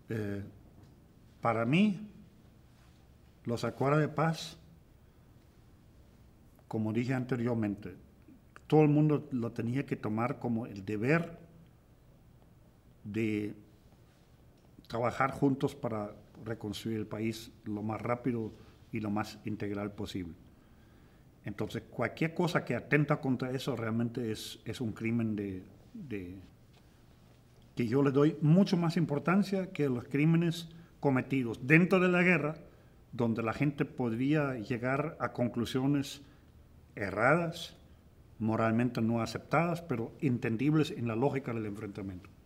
Eh, para mí, los acuerdos de paz, como dije anteriormente, todo el mundo lo tenía que tomar como el deber de trabajar juntos para reconstruir el país lo más rápido y lo más integral posible. Entonces, cualquier cosa que atenta contra eso realmente es un crimen que yo le doy mucho más importancia que los crímenes cometidos dentro de la guerra, donde la gente podría llegar a conclusiones erradas, moralmente no aceptadas, pero entendibles en la lógica del enfrentamiento.